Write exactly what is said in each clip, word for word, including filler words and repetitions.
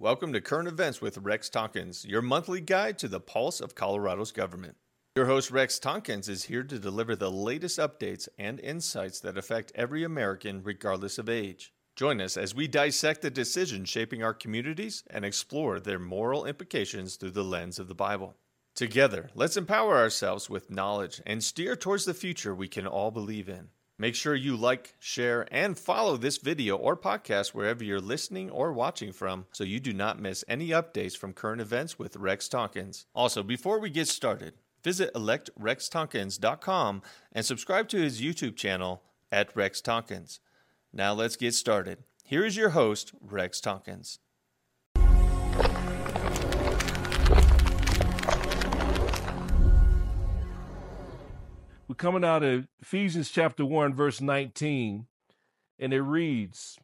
Welcome to Current Events with Rex Tompkins, your monthly guide to the pulse of Colorado's government. Your host Rex Tompkins is here to deliver the latest updates and insights that affect every American regardless of age. Join us as we dissect the decisions shaping our communities and explore their moral implications through the lens of the Bible. Together, let's empower ourselves with knowledge and steer towards the future we can all believe in. Make sure you like, share, and follow this video or podcast wherever you're listening or watching from so you do not miss any updates from Current Events with Rex Tompkins. Also, before we get started, visit elect rex tompkins dot com and subscribe to his YouTube channel at Rex Tompkins. Now let's get started. Here is your host, Rex Tompkins. We're coming out of Ephesians chapter one, verse nineteen, and it reads,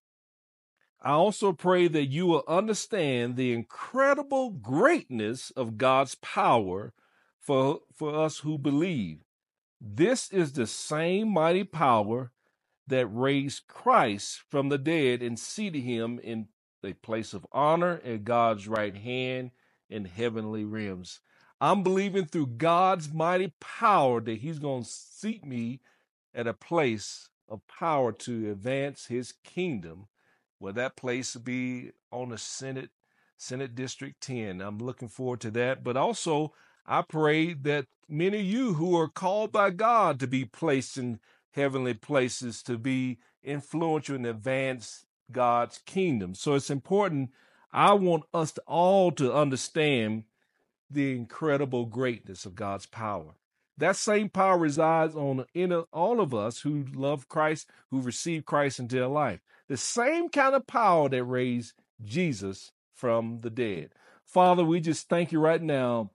I also pray that you will understand the incredible greatness of God's power for, for us who believe. This is the same mighty power that raised Christ from the dead and seated him in a place of honor at God's right hand in heavenly realms. I'm believing through God's mighty power that he's going to seat me at a place of power to advance his kingdom, where that place will be on the Senate, Senate District ten. I'm looking forward to that. But also, I pray that many of you who are called by God to be placed in heavenly places, to be influential and advance God's kingdom. So it's important. I want us to all to understand the incredible greatness of God's power. That same power resides on in all of us who love Christ, who receive Christ into their life. The same kind of power that raised Jesus from the dead. Father, we just thank you right now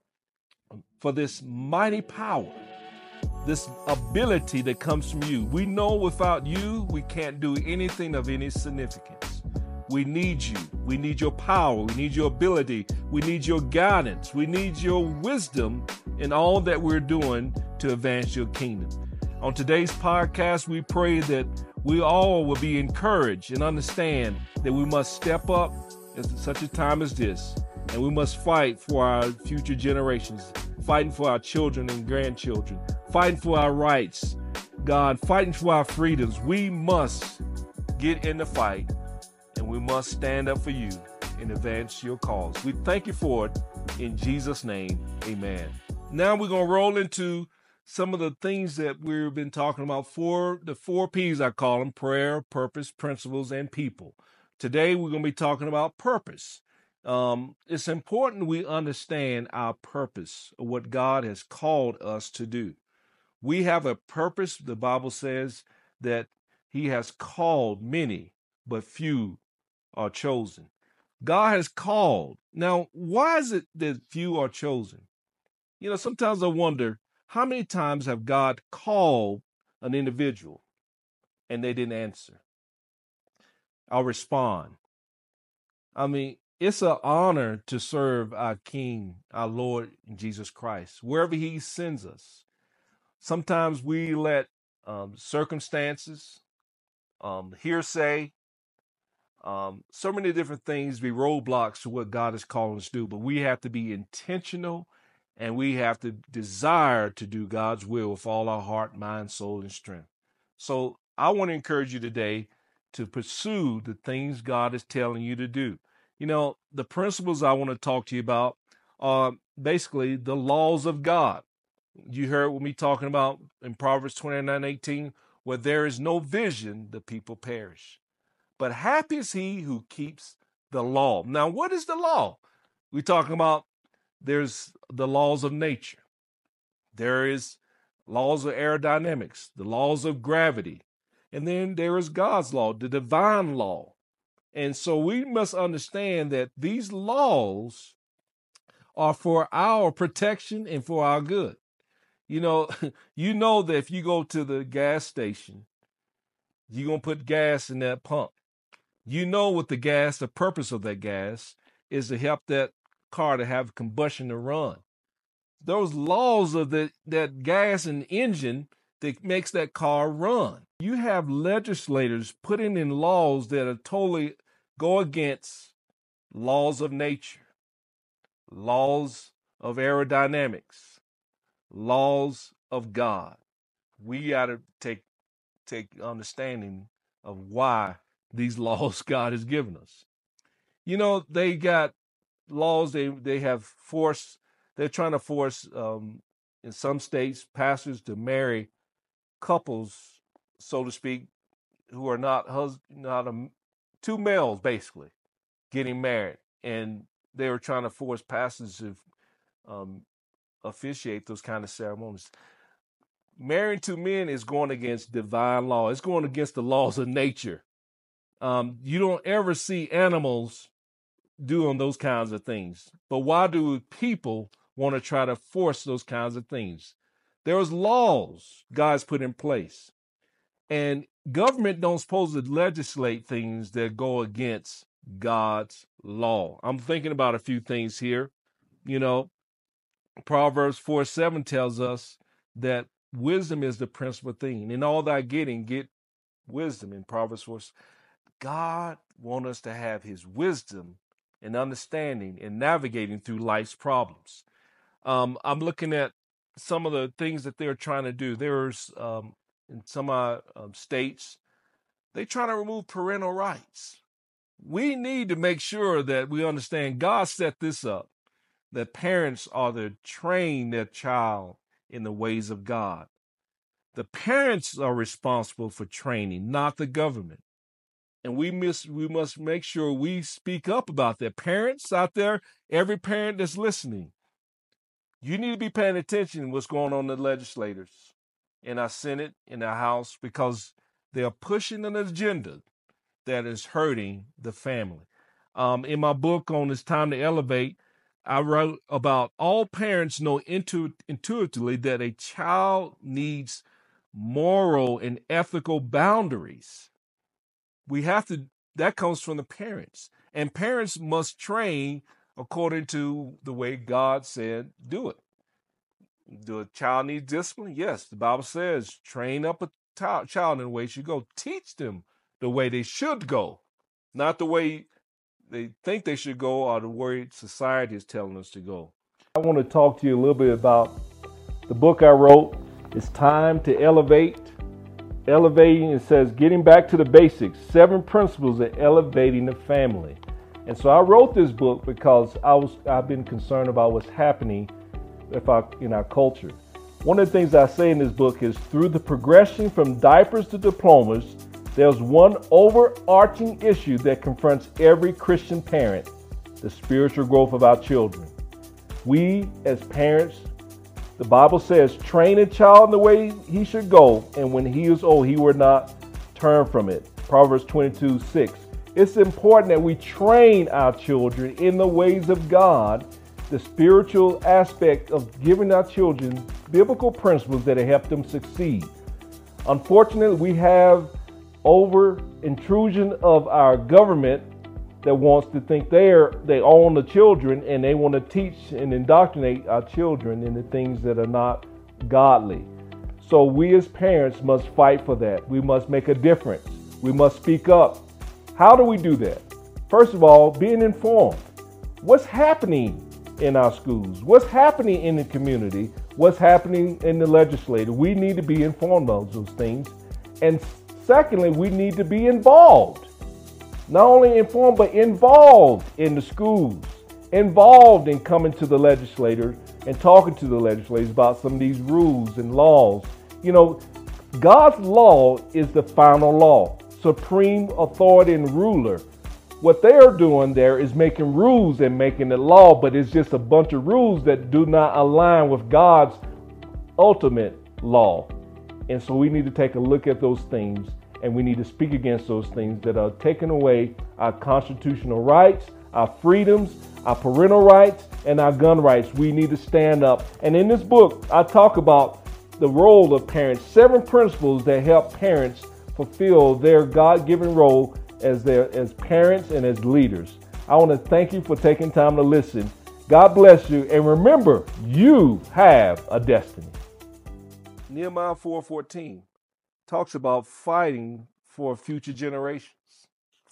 for this mighty power, this ability that comes from you. We know without you, we can't do anything of any significance. We need you. We need your power. We need your ability. We need your guidance. We need your wisdom in all that we're doing to advance your kingdom. On today's podcast, we pray that we all will be encouraged and understand that we must step up at such a time as this, and we must fight for our future generations, fighting for our children and grandchildren, fighting for our rights, God, fighting for our freedoms. We must get in the fight. And we must stand up for you and advance your cause. We thank you for it. In Jesus' name, amen. Now we're going to roll into some of the things that we've been talking about. For the four P's, I call them: prayer, purpose, principles, and people. Today, we're going to be talking about purpose. Um, it's important we understand our purpose, or what God has called us to do. We have a purpose. The Bible says that he has called many, but few are chosen. God has called. Now, why is it that few are chosen? You know, sometimes I wonder, how many times have God called an individual and they didn't answer or respond? I mean, it's an honor to serve our King, our Lord Jesus Christ, wherever he sends us. Sometimes we let um, circumstances, um, hearsay, Um, so many different things be roadblocks to what God is calling us to do, but we have to be intentional and we have to desire to do God's will with all our heart, mind, soul, and strength. So I want to encourage you today to pursue the things God is telling you to do. You know, the principles I want to talk to you about are basically the laws of God. You heard me talking about in Proverbs twenty-nine eighteen, where there is no vision, the people perish. But happy is he who keeps the law. Now, what is the law? We're talking about there's the laws of nature. There is laws of aerodynamics, the laws of gravity. And then there is God's law, the divine law. And so we must understand that these laws are for our protection and for our good. You know, you know that if you go to the gas station, you're going to put gas in that pump. You know what the gas, the purpose of that gas is to help that car to have combustion to run. Those laws of the, that gas and engine that makes that car run. You have legislators putting in laws that are totally go against laws of nature, laws of aerodynamics, laws of God. We got to take take understanding of why these laws God has given us. You know, they got laws they they have forced. They're trying to force um, in some states pastors to marry couples, so to speak, who are not hus- not a, two males basically getting married, and they were trying to force pastors to um, officiate those kind of ceremonies. Marrying two men is going against divine law. It's going against the laws of nature. Um, you don't ever see animals doing those kinds of things. But why do people want to try to force those kinds of things? There's laws God's put in place. And government don't supposed to legislate things that go against God's law. I'm thinking about a few things here. You know, Proverbs four seven tells us that wisdom is the principal thing. In all thy getting, get wisdom. In Proverbs four, God wants us to have his wisdom and understanding and navigating through life's problems. Um, I'm looking at some of the things that they're trying to do. There's um, in some uh, um, states, they're trying to remove parental rights. We need to make sure that we understand God set this up, that parents are to train their child in the ways of God. The parents are responsible for training, not the government. And we miss, we must make sure we speak up about that. Parents out there, every parent that's listening, you need to be paying attention to what's going on in the legislators, in our Senate, in our House, because they're pushing an agenda that is hurting the family. Um, in my book on It's Time to Elevate, I wrote about all parents know intu- intuitively that a child needs moral and ethical boundaries. We have to, that comes from the parents. And parents must train according to the way God said do it. Do a child need discipline? Yes, the Bible says train up a t- child in the way they should go. Teach them the way they should go, not the way they think they should go or the way society is telling us to go. I want to talk to you a little bit about the book I wrote. It's Time to Elevate. Elevating, it says, getting back to the basics, seven principles of elevating the family. And so I wrote this book because I was, I've been concerned about what's happening if I, in our culture. One of the things I say in this book is through the progression from diapers to diplomas, there's one overarching issue that confronts every Christian parent, the spiritual growth of our children. We as parents, the Bible says, train a child in the way he should go, and when he is old, he will not turn from it. Proverbs twenty-two six. It's important that we train our children in the ways of God, the spiritual aspect of giving our children biblical principles that help them succeed. Unfortunately, we have over intrusion of our government that wants to think they're they own the children, and they want to teach and indoctrinate our children into things that are not godly. So we as parents must fight for that. We must make a difference. We must speak up. How do we do that? First of all, being informed. What's happening in our schools? What's happening in the community? What's happening in the legislature? We need to be informed of those things. And secondly, we need to be involved. Not only informed, but involved in the schools, involved in coming to the legislator and talking to the legislators about some of these rules and laws. You know, God's law is the final law, supreme authority and ruler. What they are doing there is making rules and making it law, but it's just a bunch of rules that do not align with God's ultimate law. And so we need to take a look at those things, and we need to speak against those things that are taking away our constitutional rights, our freedoms, our parental rights, and our gun rights. We need to stand up. And in this book, I talk about the role of parents, seven principles that help parents fulfill their God-given role as their as parents and as leaders. I want to thank you for taking time to listen. God bless you, and remember, you have a destiny. Nehemiah four fourteen talks about fighting for future generations,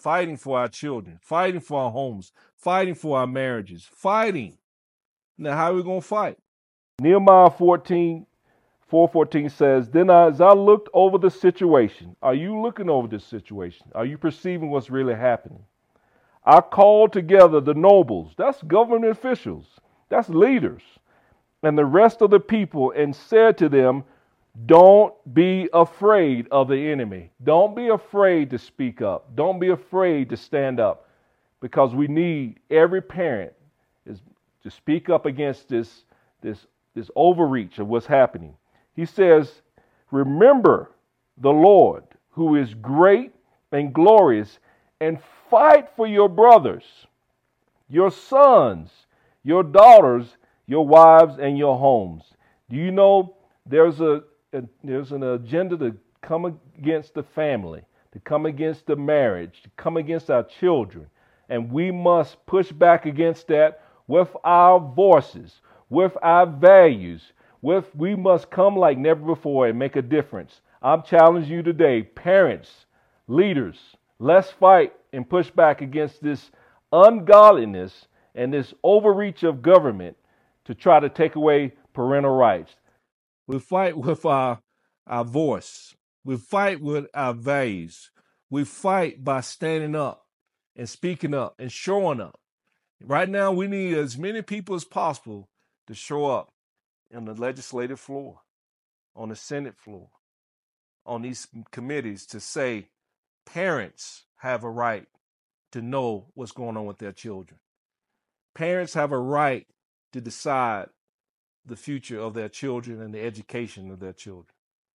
fighting for our children, fighting for our homes, fighting for our marriages, fighting. Now, how are we going to fight? Nehemiah fourteen, four fourteen says, Then as I looked over the situation, are you looking over this situation? Are you perceiving what's really happening? I called together the nobles, that's government officials, that's leaders, and the rest of the people, and said to them, don't be afraid of the enemy. Don't be afraid to speak up. Don't be afraid to stand up, because we need every parent is to speak up against this, this, this overreach of what's happening. He says, remember the Lord, who is great and glorious, and fight for your brothers, your sons, your daughters, your wives, and your homes. Do you know there's a, a there's an agenda to come against the family, to come against the marriage, to come against our children, and we must push back against that with our voices, with our values. With we must come like never before and make a difference. I'm challenging you today, parents, leaders. Let's fight and push back against this ungodliness and this overreach of government to try to take away parental rights. We fight with our, our voice. We fight with our values. We fight by standing up and speaking up and showing up. Right now, we need as many people as possible to show up on the legislative floor, on the Senate floor, on these committees to say, parents have a right to know what's going on with their children. Parents have a right to decide the future of their children and the education of their children.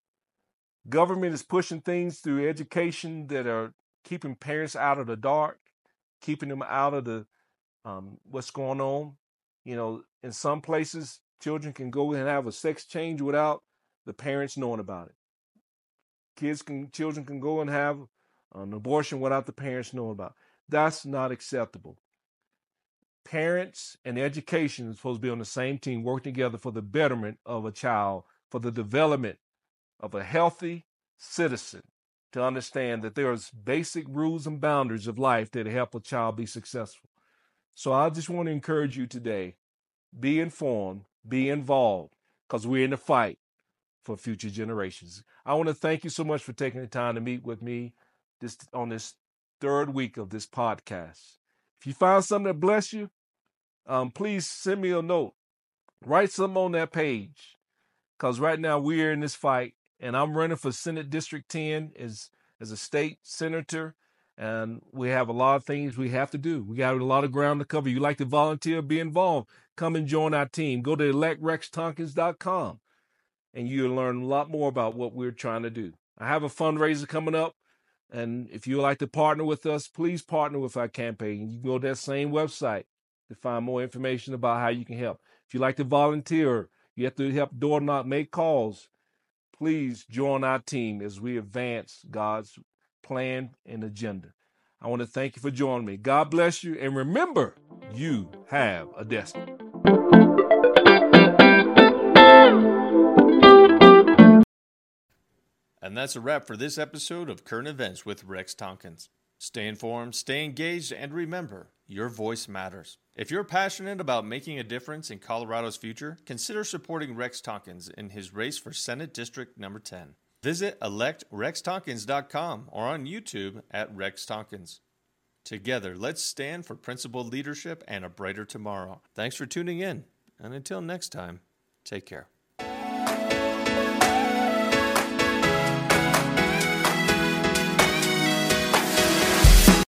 Government is pushing things through education that are keeping parents out of the dark, keeping them out of the um, what's going on. You know, in some places, children can go and have a sex change without the parents knowing about it. Kids can, children can go and have an abortion without the parents knowing about it. That's not acceptable. Parents and education are supposed to be on the same team, working together for the betterment of a child, for the development of a healthy citizen, to understand that there's basic rules and boundaries of life that help a child be successful. So I just want to encourage you today, be informed, be involved, because we're in the fight for future generations. I want to thank you so much for taking the time to meet with me this on this third week of this podcast. If you found something that bless you, um, please send me a note. Write something on that page, because right now we're in this fight, and I'm running for Senate District ten as, as a state senator, and we have a lot of things we have to do. We got a lot of ground to cover. You like to volunteer, be involved, come and join our team. Go to elect rex tonkins dot com, and you'll learn a lot more about what we're trying to do. I have a fundraiser coming up, and if you would like to partner with us, please partner with our campaign. You can go to that same website to find more information about how you can help. If you like to volunteer, you have to help door knock, make calls, please join our team as we advance God's plan and agenda. I want to thank you for joining me. God bless you, and remember, you have a destiny. And that's a wrap for this episode of Current Events with Rex Tonkins. Stay informed, stay engaged, and remember, your voice matters. If you're passionate about making a difference in Colorado's future, consider supporting Rex Tonkins in his race for Senate District number ten. Visit elect rex tonkins dot com or on YouTube at Rex Tonkins. Together, let's stand for principled leadership and a brighter tomorrow. Thanks for tuning in, and until next time, take care.